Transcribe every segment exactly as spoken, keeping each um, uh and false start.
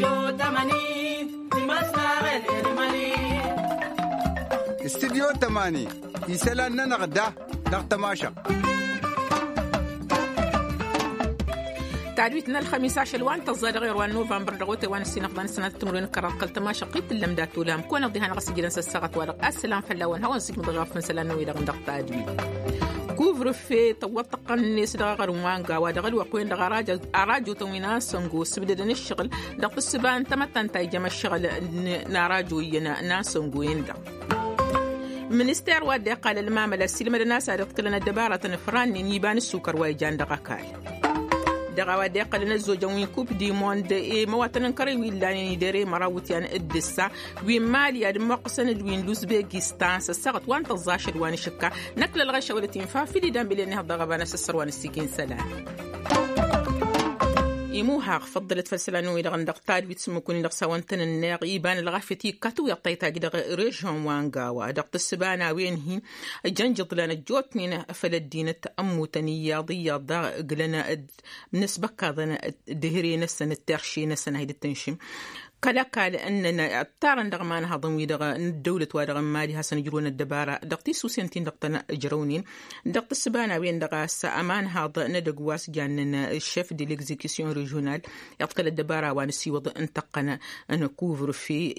استديو تماني يسألنا نغدا نغتماشا تعريتنا الخميس عشر الوان تظهر غير وان نوفمبر دغوت وان السنة قضان سنة تمرين كرر قلت ما شقيت اللمدات ولام كون ضيها نغسل جلسة الساعة ورق السلام فلاون هون سيك مضغاف من سلام نوي دغن دغ تادوي كوفر في توت قنيس دغ روانغا ودغل وقوين دغ راجا اراجو توينا سنغو سبدن الشغل دغ السبان تمتن تاي جما الشغل ناراجو ينا ناسنغو يندا منستر ودي قال المعمل السلمة الناس عرفت لنا الدبارة نفران يبان السكر ويجان دغ كال دغا ودي قال نزو جوين كوب دي موند اي مواطن كري ويلاني ديري مراوتيان ادسا وين مالي اد مقسن وين لوزبيكستان سسقط وان تزاشد وان شكا نكل الغشه ولا تنفع في دام بلي دغا بنا سسر وان السكين سلام إيموها فضلت فلسلانو إلى غندق تاد ويتسمكوني لغ سوانتن الناغ إيبان الغافتي كاتو يطيتا جدغ ريجون وانغاوا دقت السبانا وينهي جنجض لنا جوتنين فلدين التأمو تنيا ضيا ضاغ قلنا بالنسبة كاظنا دهري نسن الترشي نسن هيد التنشم كلاكا لأننا أبتارن دغمان هضم يدغ الدولة ودغ مالي هسن يجرون الدبارة دقتي سوسنتين دقتنا جرونين دقت السبانا وين دغ سأمان هذا ندق واس جاننا الشيف دي ليكزيكسيون ريجونال يقتل الدبارة وانسي وضع انتقنا أنا كوفر في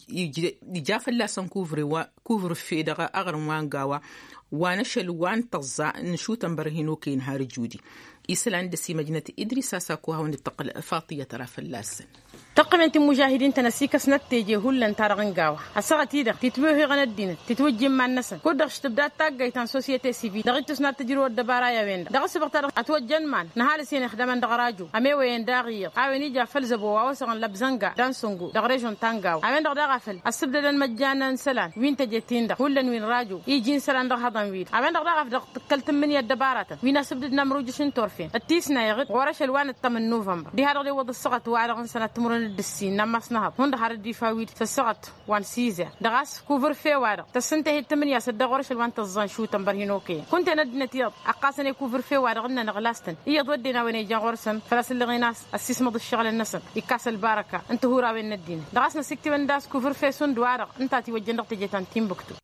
يجاف اللاسن كوفر وكوفر في دغ أغرم وانقاوا وانشل وان تضع نشو تنبرهنو كين هار جودي إسلام دسي مجنة إدريسا ساكوها ونتقل فاطية طرف اللاسن تقمنت مجاهدين تنسيك سنت تيجي هولن تارغنغاوا الساعه دا تتبوهي غن الدين تتوجم مع الناس كودخش تبدا تاغاي تان سوسيتي سيفي دغيت سنت تجرو الدبارا يا وين دغ سبقت اتوجن مان نهال سين خدمن دغراجو امي وين داغي عاوني جا فلزبو واسن لبزنغا دانسونغو دغ ريجون تانغاو امين دغ دغفل السبد مجانا سلان وين تجتين دغ هولن وين راجو يجين سلان دغ هضم ويد امين دغ دغ دغ كلت من الدبارات وين سبد نمروج شن تورفين التيسنا يغد ورش الوان الثمن نوفمبر دي هذا وضع السقط وعلى سنه تمرن الدسين نمسنها هند هارد ديفاويد فسقط وان سيزه دغاس كوفر في وارد تسنتهي الثمانية صدق ورش الوان تظن شو تنبرهنوكي كنت ندنتي اقاسني كوفر في وارد غنا نغلاستن هي ودينا وين جا غرسن فراس اللي غيناس السيس مض الشغل النسب يكاس البركه انت هو راوي الدين دغاس نسكتي من داس كوفر في سند وارد انت توجه نقطه جتان تيمبكتو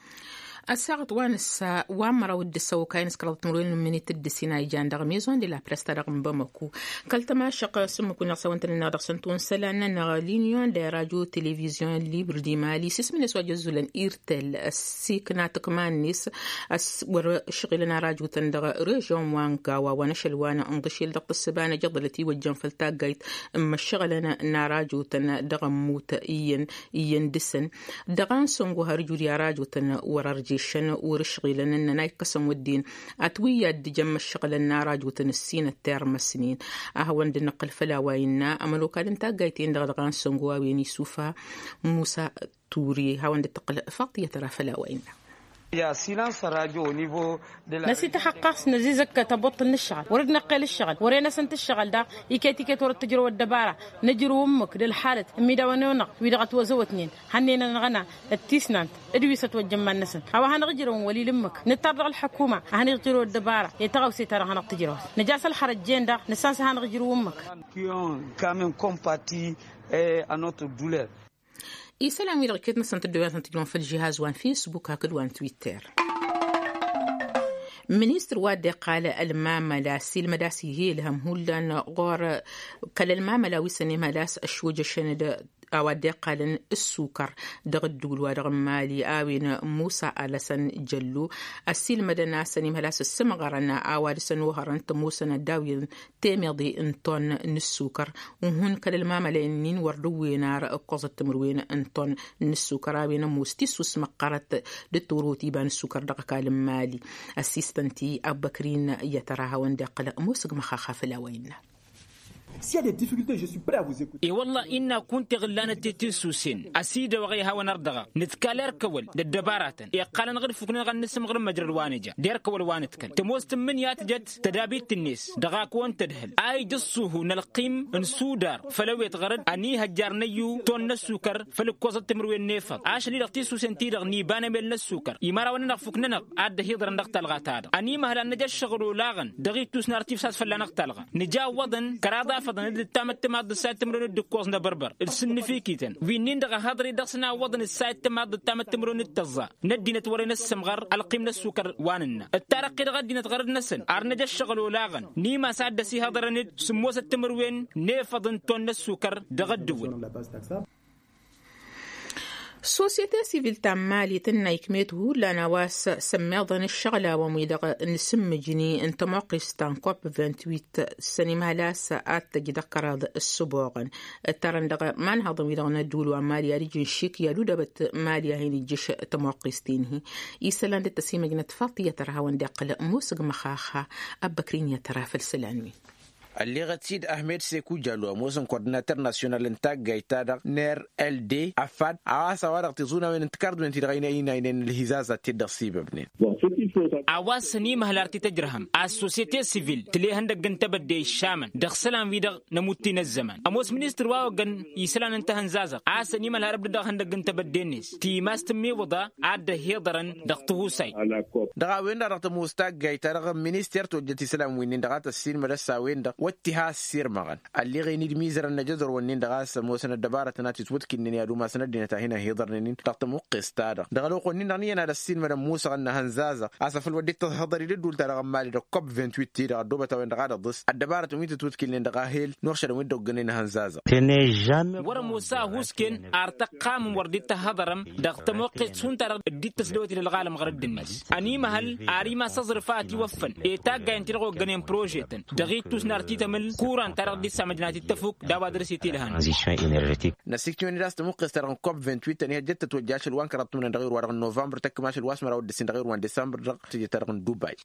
الساعة وانسا وامرا ودسا وكاين سكرت مرون من تدسينا يجان دغ ميزون دي لا بريستا دغ مبامكو كلتما شق سمكو نصوانت لنا دغ سنتون سلانا نغالينيون دي راديو تلفزيون ليبر دي مالي سيسمين سوا جزولن إيرتل السيكنا تكمانيس ور شغلنا راديو تندغ ريجون وانكاوا ونشل وانا انضشيل دغ السبانة جضلتي وجن فلتاقايت اما الشغلنا ناراديو تن دغ موت ايين ايين دسن دغان سنغو هرجو دي راديو تن وررجي شن ورشغي لأننا نايقسم والدين أتويا دجم الشغل الناراج وتنسين الترم السنين أهون دي نقل فلاوينا أملو كان انتا قايتين دغدغان سنغوا ويني سوفا موسى توري هون دي تقل فاطية ترى فلاوينا يا سيلانس راديو نيفو نسي تحقق نزيزك تبطل الشغل ورقنا قيل الشغل ورينا سنت الشغل ده يكيتي كتور التجربة والدبارة نجرو أمك للحالة ميدا ونونا ويدغت وزوتنين هنينا نغنى التيسنانت ادويسة وجمع النسن هو هنغجرون ولي لمك نتطرق الحكومة هنغجروا الدبارة يتغو سيتارا هنغتجروا نجاس الحرجين ده نسانس هنغجروا أمك كيون كامن كومباتي أنوت دولار إيسلام ويلغ كيتنا سنتدوان سنتجلون في الجهاز وان فيسبوك هكذا وان تويتر منيستر وادي قال الماملا سيل مداسي هي لهم هولان غور قال الماملا ويسني ملاس أشوج شند أودي قال السكر دغ الدول ودغ مالي آوين موسى ألسن جلو السيل مدنا سني ملاس السمغرنا أواد سنوهرن تموسنا داوين تيميضي انطن نسوكر وهن قال الماملا إنين وردوين قوزة تمروين انطن نسوكر آوين موستيسو سمقرت للتوروتي بان السكر دغ قال مالي السيستنتي أبكرين يتراها وندي قال موسق مخاخا فلاوين S'il y a des difficultés, je suis prêt à vous écouter. إيه والله إن كنت غلانة تتسوسين أسيد وغيها ونردغا نتكالر كول للدبارات إيه قال نغير فكنا غنسم غير مجرى الوانجة دير كول وانتكل تموست من ياتجد تدابيت الناس دغاك وان تدهل أي جصوه نلقيم نسودار فلو يتغرد أني هجار نيو تون السكر فلقوزة تمروي النفق عاش لي تتسوسين تيرغ نيبان من السكر يمارا ونغ فكنا عاد هيدر نقتل غاتاد أني مهلا نجا الشغل لاغن دغيت توس نارتيف ساس فلا نقتلغا نجا وضن كرادا رافض ند تامت ما الساعة تمرون الدكوز نبربر السن في كيتن وينين دغ هضري دغسنا وضن الساعة تما تامت تمرون التزا ندينا تورينا السمغر القيم السكر واننا الترقي غدينا تغرد نسن ارنجا الشغل ولاغن نيما سعد سي هضرني سموس التمروين نيفضن تون السكر دغدون سوسيتي سيفيل تامالي تنايكميته لنا واس سميضن الشغلة وميدغ نسم جني انت موقستان كوب ثمانية وعشرين سنما لا ساعات جدكراض السبوغن ترندغ من هذا ميدغ ندول وماليا ريجن شيك يالو دبت ماليا هيني جيش تموقستينه يسلان التسيمة جنت فاطية ترها وندقل موسق مخاخا أبكرين يترها في السلانوي اللي غتسيد أحمد سيكو جالو موسم كورديناتور ناسيونال انتاج جايتادا نير ال دي افاد عاسا ورق تزونا من انتكارد من تدغينا اينا اينا الهزازة تدخسيب ابنين عواز سني مهلارتي تجرهم السوسيتي سيفيل تلي هندق جنتبد دي الشامن دخسلان فيدغ نموتين الزمن اموس منستر واو جن يسلان انتهن زازق عاس سني مهلار بدغ هندق جنتبد دينيس تي ماستمي وضع عاد هيضرن دغتو ساي دغا وين رقت موستاج جايتادا منستر توجتي سلام وين دغات السين مرسا وين دغ واتها السير مغن اللي غيني ميزر النجزر ونين دغاس موسن الدبارة تناتي تودكن يا دوما سندينتا هنا هيضرنين تقط مقستادا دغلو قنين نانيا على السين مر موسى ان هنزازا اسف الوديت تهضري لدول ترى مالي كوب ثمانية وعشرين تيرا دوبتا وين دغادا ضس الدبارة ميت تودكن دغاهيل نورشد وين دوغنين هنزازا ور موسى هوسكن ارتقام ورديت هضرم دغت موقت سنتر ديت تسلوتي للعالم غرد الناس اني محل اريما صزرفاتي وفن ايتا غانتيرو غنيم بروجيتن دغيتوس نارتي تمل كوران تردي سامجناتي تفوق دابا درسيتي لهان نسيكتوني راست موقس ترى كوب ثمانية وعشرين تاني جت توجاش الوان كرت من دغير ورغ نوفمبر تك ماشي الواسمر او ديسين دغير وان ديسمبر تجي ترى دبي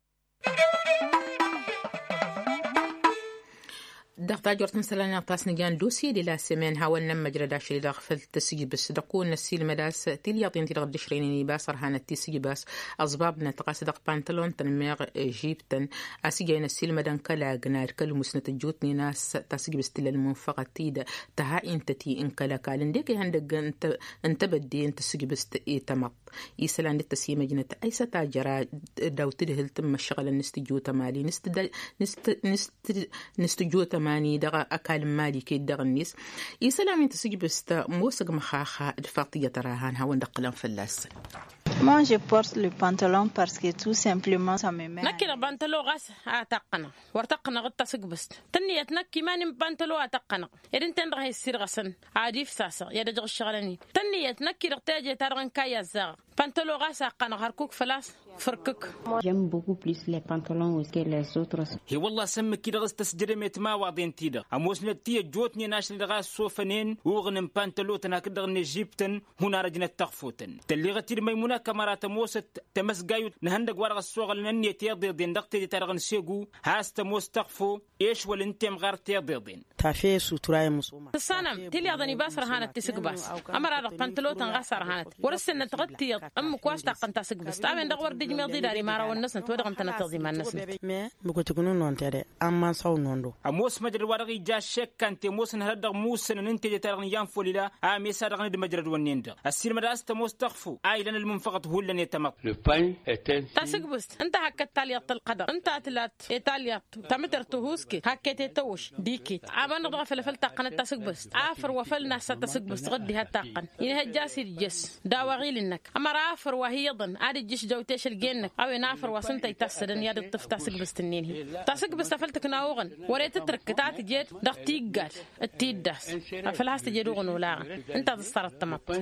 دغتا جورتن سلانا طاسن جان دوسي دي لا سمين هاولنا مجرى داشري داغ فلتسجي بس دقون نسيل مداس تلياطين تلغ دشريني باسر هانا تيسجي باس أصباب نتقاس دق بانتلون تنميغ جيبتن أسيجي نسيل مدان كلا جنار كل مسنة جوتني ناس تسجي بس تلا المنفقة تيدا تها انت تي انكلا كالن ديكي هندق انت انت بدي انت تسجي بس تمط يسلان التسيمة جنت أيسا تاجرا داو تدهل تم الشغل نستجوتا مالي نست نست نست نستجوتا ماني دغا أكال مالي كي دغا الناس يسلام انت تسجي بس موسق مخاخا الفاطية تراهان هاو ندقلان فلاس. Moi, je porte le pantalon parce que tout simplement ça me met. نكي البنطلون غاس أتقنا ورتقنا غطا سقبس تني يتنكي ماني بنطلون أتقنا إذن تندغ يصير غسن عادي في ساسة يدج الشغلاني تني يتنكي رقتاجي ترغن كايا زاغ بنطلون غاس أقنا هركوك فلاس فركك. J'aime beaucoup plus les pantalons que les autres. هي والله سمك كده غاس تسجري ميتما واضين تيدا أموسنا تي جوتني ناشل غاس صوفنين وغنم بنطلون تناكدغ نجيبتن هنا رجنا تغفوتن تلي غتير ميمونة كاميرات موست تمس جايو نهندق ورق الصوغل نني تيضي دين دقتي ترغن سيغو هاست مستقفو ايش والانتم غير تيضي تافي سوتراي مسوما السنم تلي اظني باسر هانت تسق باس امر هذا بنطلون تنغسر هانت ورسن تغطي ام كواش تقن تسق بس تابن دغور دج ميضي داري مارا والناس تودغم تنتغدي ما الناس مي بكو تكونوا نونتري اما ساو نوندو اموس مجر ورقي جا شك كانت موس نهدغ موس ننتي ترغن ينفول لا امي سرغن مجر ونيند السير مداست مستقفو اي لان المنفقه هو لن يتمق الباين اتن تسق بس انت هكا تاليات القدر انت اتلات ايطاليا تمتر تهوسكي هكا توش ديكي عمل نضغى فلفل تقن تسق بس عافر وفلنا ستسق بس غدي هالتقن يعني هجاسي الجس داوغيل انك اما رافر وهي ضن عاد الجيش جوتيش الجنك او نافر وسنت يتسدن يد الطف تسق بس تنين تسق بس تفلتك ناوغن وريت تترك تاعت جيت دقتي قال التيداس فلاس تجدوغن ولا انت تصرت تمط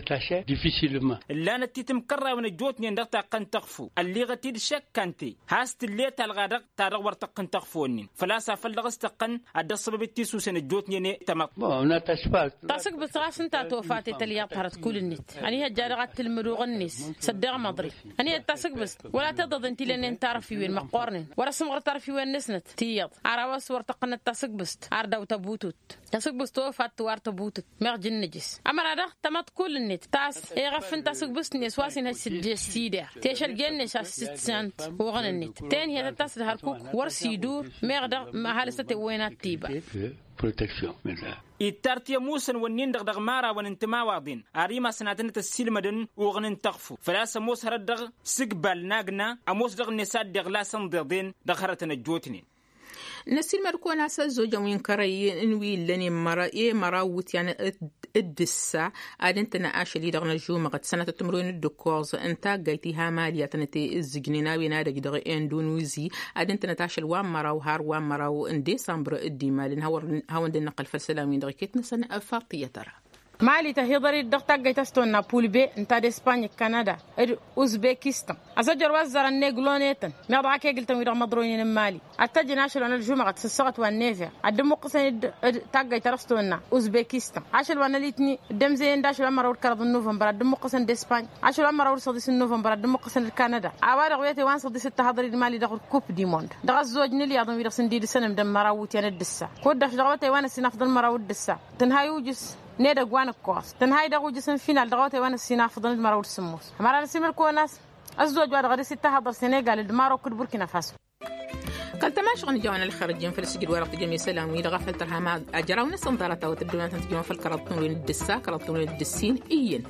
لا نتي تمكرر من جوتني ندقتا قن تغفو اللي غتيد شك كانتي هاست اللي تلغادق تارغ ورتقن تغفونين فلا سافل دغستقن الدصب بالتيسو سن جوتني تمط بو نتشفات تاسق بتراس انت توفاتي تليا طهرت كل النت اني هجارغت المروغ الناس صدق مضري اني تاسق بس ولا تضد انت لان انت تعرفي وين مقارن ورسم غير تعرفي وين نسنت تيض عراوس ورتقن التاسق بس عردا وتبوتت تاسق بس توفات وارت بوتت مرجن نجس اما هذا تمط كل النت تاس يغفن تاسق بس ناس واسين هالسد سيدر تيش الجنة ست سنت وغن النت تاني هذا تاس هركوك ورسيدور مغدا ما هالستي وينات تيبا بروتكشن مثلا إتارتيا موسن ونين دغ مارا وننتما واضين أريما سناتنا تسيل مدن وغنن تغفو فلا سموس هردغ سقبال ناقنا أموس دغ نساد دغ لا سندغدين دغ هرتنا جوتنين نسيل مركونا سزوجة وين كري إنوي لني مرا إيه مراوت يعني الدسة أدنتنا أشلي دغنا الجومة قد سنة تمرين الدكوز أنت جايتها مالية تنتي الزجنينا وينادى جدغ إندونيسي أدنتنا تاشل وام مرا وهار وام مرا وإن ديسمبر الديمال هور هون دي نقل فالسلامين دغيكتنا سنة أفاقية ترى مالي تهيضري الدكتور جايتستون نابول بي انت دي اسبانيا كندا اوزبكستان اسجر وزر النيغلونيتن ما ضاك قلت ويرا مضرونين مالي اتجي ناشل انا الجمعه تسسقت والنيفع ادم قسن تاجي ترستونا اوزبكستان عشل وانا ليتني دم زين داشل امر كرد نوفمبر ادم قسن دي اسبانيا عشل امر صديس نوفمبر ادم قسن كندا عوار غويتي وان صديس تهضري مالي دغ كوب دي موند دغ زوج نلي اظن ويرا سندي سنه مدم مراوت يعني الدسا كود دغوتي وانا سنفضل مراوت الدسا تنهايوجس نيدا غوانا كوس تنهاي دغو جسن فينال دغوتي وانا سينا فضل المراود السموس همارا نسيمر كوناس الزوج بعد غادي ستة حضر سنغال الدمارو كل بوركينا فاسو قال تماش غني جوانا الخارجين في السجل ورقة جميع سلام ويدا غفل ترها ما أجرا ونسان دارتا وتبدون تنتجون في الكرطون وين الدسا كرطون وين الدسين إيين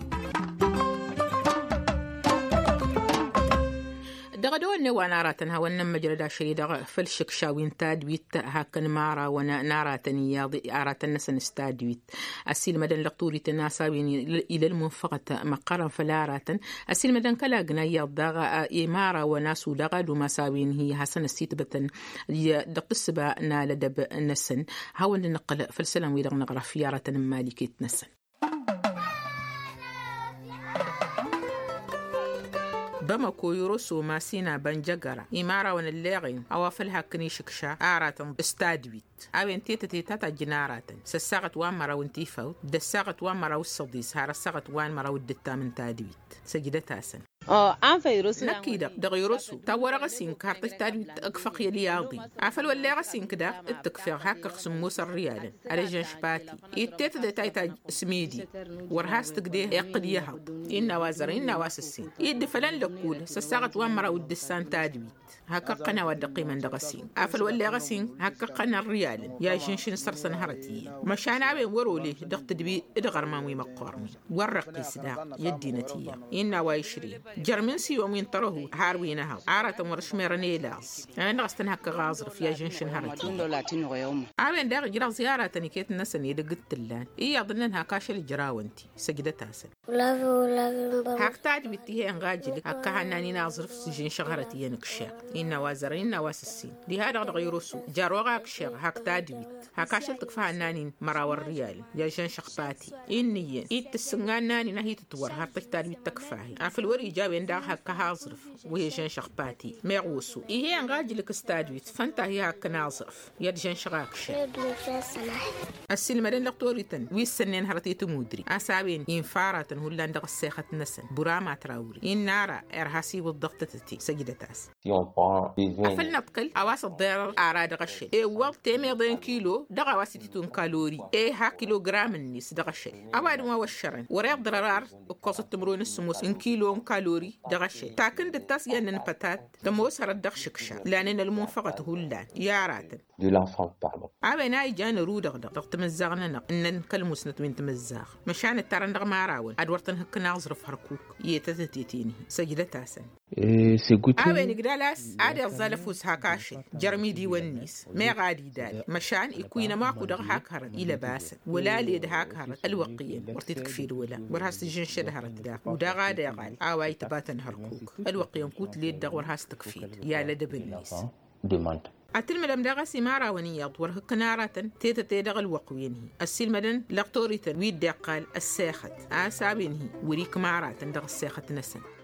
دغدو إنه وناراتن هون مجرد شيء دغ فلشك شاوين تادويت هكن مارا ونا ناراتن ياضي آراتن نسن استادويت أسيل مدن لقطوري تناساوين إلى المنفقة مقارن فلاراتن أسيل مدن كلا جنايا دغ إمارا وناسو دغدو مساوين هي حسن السيت بتن دق السبا نالدب نسن هون نقل فلسلام ويدغ نغرف ياراتن مالكيت نسن بمكو يروسو ماسينا بنجغرا إمارة وناللاغين أوافلها كنيشكشا آراتن استادويت أوين تيتا تيتا جناراتن سساغت وان مرا وانتي فوت دساغت وان مرا والصديس هارا ساغت وان مرا ودتا من تادويت سجدتاسن اه ان فيروس نكيدا دغيروسو تاورا غسين كارت تادويت اكفق يلياضي عفل ولا غسين كدا التكفير هكا خصموس الريال على جنشباتي يتيت دي تايتا سميدي ورهاس تقديه يقديها إن وازرين نواس السين يد فلان لقول سساغت وان مرا ودسان تادويت هكا قنا ودقي من دغسين عفل ولا غسين هكا قنا الريال يا جنشن سرسن هرتي مشان عبين ورولي دغت دبي ادغر مامي مقارمي ورقي صداق يدي نتيا إن وايشري جرمن سي ومين طرهو هاروينها عارة مرشميرني لاس أنا غستن هكا غازر في جنشن هرتي عبين داغ جرا زيارة تنكيت النسن يدقت اللان إيه أظنن هكا شل جراونتي سجدتها سن هاك تعد بيتيه انغاجلك هكا هناني ناظر في سجن شغرتي ينكشاق إن وازرين نواس السين لهذا غيروسو جاروغا كشاق هاك تعد بيت هكا شلتك فهناني مراور ريال يا جن شقباتي إني إيه تسنغان ناني نهي تتور هرتك تعد بيت تكفاهي عفل وري جابين داغ هكا هازرف وهي جن شقباتي ميغوسو إيه انغاجلك استادويت فانتا هي هكا ناظرف يد جن شغاك شاق السلمدين لقطوريتن ويسنين هرتي تمودري أسابين ينفارة هولان دغ السيخة نسن براما تراوري إن نارا إرهاسي والضغط تتي سجدتاس أفل نبقل أواس الضرر أراد غشي إيه وقت تيميضين كيلو دغ واسيتون كالوري إيه ها كيلو جرام النيس دغشي أواد ما وشرن وريق ضرار وقصة تمرون السموس إن كيلو كالوري دغشي تاكن دتاس ينن بتات دموس هرد دغشكشا لأن المنفقة هولان يا راتن أبينا إيجان رودغ دغ تمزغنا نق إن كلموس نتوين تمزغ مشان الترن دغ ماراون أدورتن هك ناظرف هركوك يتتتيتيني سجدتها سن أبين قدالاس عادي الظلفوس هاكاشي جرمي دي والنيس ما غادي دال مشان يكوين ماكو دغ هاكهرت إلى باسن ولا ليد هاكهرت الوقيين ورتي تكفير ولا ورهاس الجنش دهرت دا ودا غادي غال آواي تباتن هركوك الوقيين كوت ليد دغ ورهاس تكفير يا لدب النيس أتلم لم دغسي مارا ونياض ورهك نارة تيتا تيدغ الوقوينه السلمدن لقطوريتن ويد قال الساخت آسابينه وريك مارا تندغ الساخت نسن